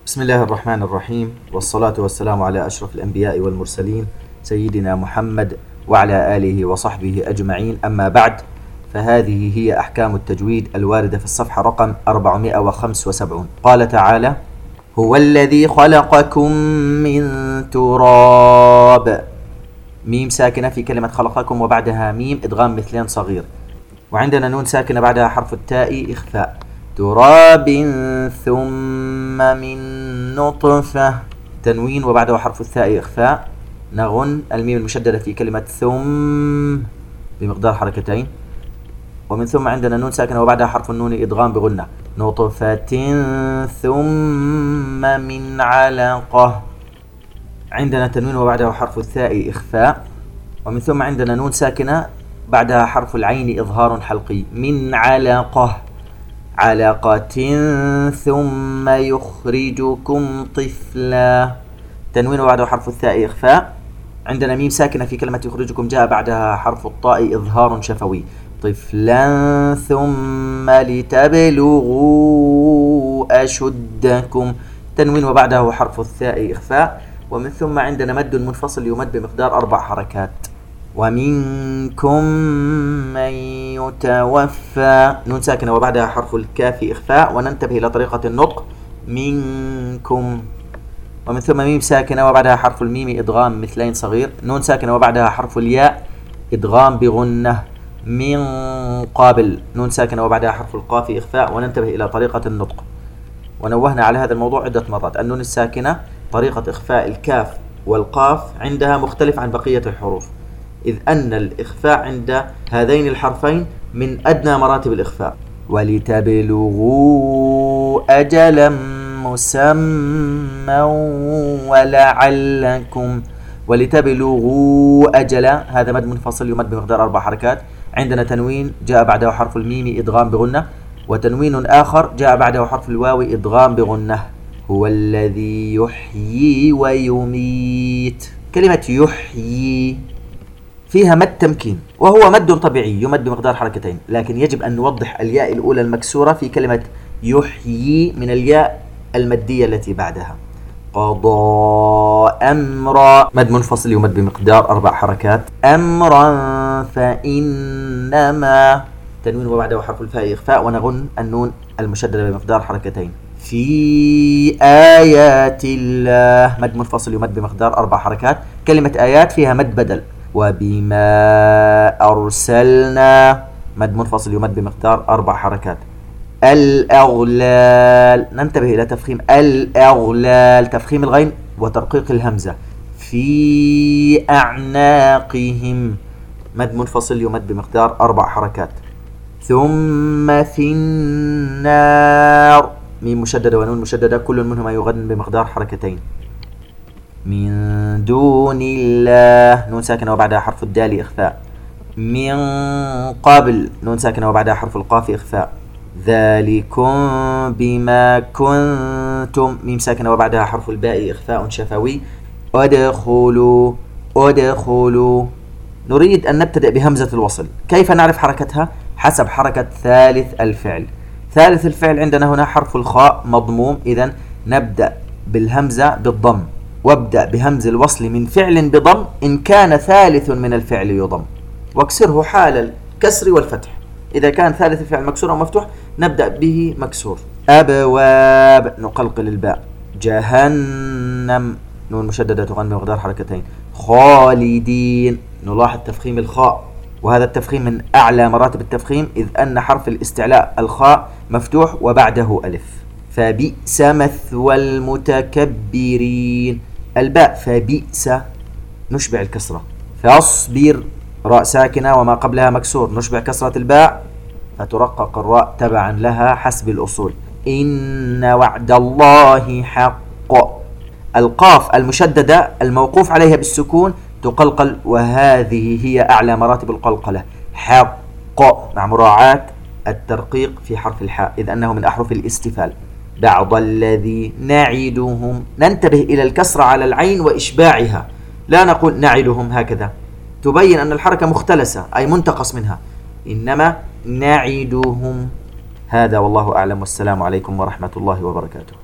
بسم الله الرحمن الرحيم، والصلاة والسلام على أشرف الأنبياء والمرسلين سيدنا محمد وعلى آله وصحبه أجمعين. أما بعد، فهذه هي أحكام التجويد الواردة في الصفحة رقم 475. قال تعالى: هو الذي خلقكم من تراب. ميم ساكنة في كلمة خلقكم وبعدها ميم إدغام مثلين صغير، وعندنا نون ساكنة بعدها حرف التاء إخفاء. تراب ثم من نطفة، تنوين وبعده حرف الثاء إخفاء. نغن الميم المشددة في كلمة ثم بمقدار حركتين، ومن ثم عندنا نون ساكنة وبعدها حرف النون إدغام بغنة. نطفة ثم من علقة، عندنا تنوين وبعده حرف الثاء إخفاء. ومن ثم عندنا نون ساكنة بعدها حرف العين إظهار حلقي. من علقة، علقة ثم يخرجكم طفلا، تنوين وبعده حرف الثاء إخفاء. عندنا ميم ساكنة في كلمة يخرجكم جاء بعدها حرف الطاء إظهار شفوي. طفلا ثم لتبلغوا أشدكم، تنوين وبعده حرف الثاء إخفاء. ومن ثم عندنا مد منفصل يمد بمقدار 4 حركات. ومنكم من يتوفى، نون ساكنة وبعدها حرف الكاف إخفاء، وننتبه إلى طريقة النطق منكم. ومن ثم ميم ساكنة وبعدها حرف الميم إدغام مثلين صغير. نون ساكنة وبعدها حرف الياء إدغام بغنة. من قابل، نون ساكنة وبعدها حرف القاف إخفاء، وننتبه إلى طريقة النطق. ونوهنا على هذا الموضوع عدة مرات. النون الساكنة طريقة إخفاء الكاف والقاف عندها مختلف عن بقية الحروف، إذ أن الإخفاء عند هذين الحرفين من أدنى مراتب الإخفاء. ولتبلغوا أجلا مسمى ولعلكم. ولتبلغوا أجلا، هذا مد منفصل يمد بمقدار 4 حركات. عندنا تنوين جاء بعده حرف الميم إدغام بغنة، وتنوين آخر جاء بعده حرف الواو إدغام بغنة. هو الذي يحيي ويميت. كلمة يحيي فيها مد تمكين، وهو مد طبيعي يمد بمقدار حركتين، لكن يجب أن نوضح الياء الأولى المكسورة في كلمة يحيي من الياء المدية التي بعدها. قضى أمرا، مد منفصل يمد بمقدار 4 حركات. أمرا فإنما، تنوين وبعده حرف الفاء إخفاء، ونغن النون المشددة بمقدار حركتين. في آيات الله، مد منفصل يمد بمقدار 4 حركات. كلمة آيات فيها مد بدل. وبما أرسلنا، مد منفصل يمد بمقدار 4 حركات. الأغلال، ننتبه إلى تفخيم الأغلال، تفخيم الغين وترقيق الهمزة. في أعناقهم، مد منفصل يمد بمقدار 4 حركات. ثم في النار، ميم مشددة ونون مشددة كل منهما يغن بمقدار حركتين. من دون الله، نون ساكنة وبعدها حرف الدال إخفاء. من قبل، نون ساكنة وبعدها حرف القاف إخفاء. ذلكم بما كنتم، ميم ساكنة وبعدها حرف الباء إخفاء شفوي. ادخلوا، ادخلوا. نريد أن نبتدأ بهمزة الوصل. كيف نعرف حركتها؟ حسب حركة ثالث الفعل. ثالث الفعل عندنا هنا حرف الخاء مضموم، إذن نبدأ بالهمزة بالضم، وابدأ بهمز الوصل من فعل بضم إن كان ثالث من الفعل يضم، واكسره حال الكسر والفتح. إذا كان ثالث الفعل مكسور أو مفتوح نبدأ به مكسور. أبواب، نقلقل الباء. جهنم، نون مشددة تغنى بمقدار حركتين. خالدين، نلاحظ تفخيم الخاء، وهذا التفخيم من أعلى مراتب التفخيم، إذ أن حرف الاستعلاء الخاء مفتوح وبعده ألف. فبئس مثوى المتكبرين. الباء فبئس نشبع الكسرة. فاصبر، راء ساكنة وما قبلها مكسور، نشبع كسرة الباء فترقق الراء تبعا لها حسب الأصول. إن وعد الله حق. القاف المشددة الموقوف عليها بالسكون تقلقل، وهذه هي أعلى مراتب القلقلة. حق، مع مراعاة الترقيق في حرف الحاء إذ أنه من أحرف الاستفال. بعض الذي نعدهم، ننتبه إلى الكسرة على العين وإشباعها، لا نقول نعدهم هكذا، تبين أن الحركة مختلسة أي منتقص منها، إنما نعدهم. هذا والله أعلم، والسلام عليكم ورحمة الله وبركاته.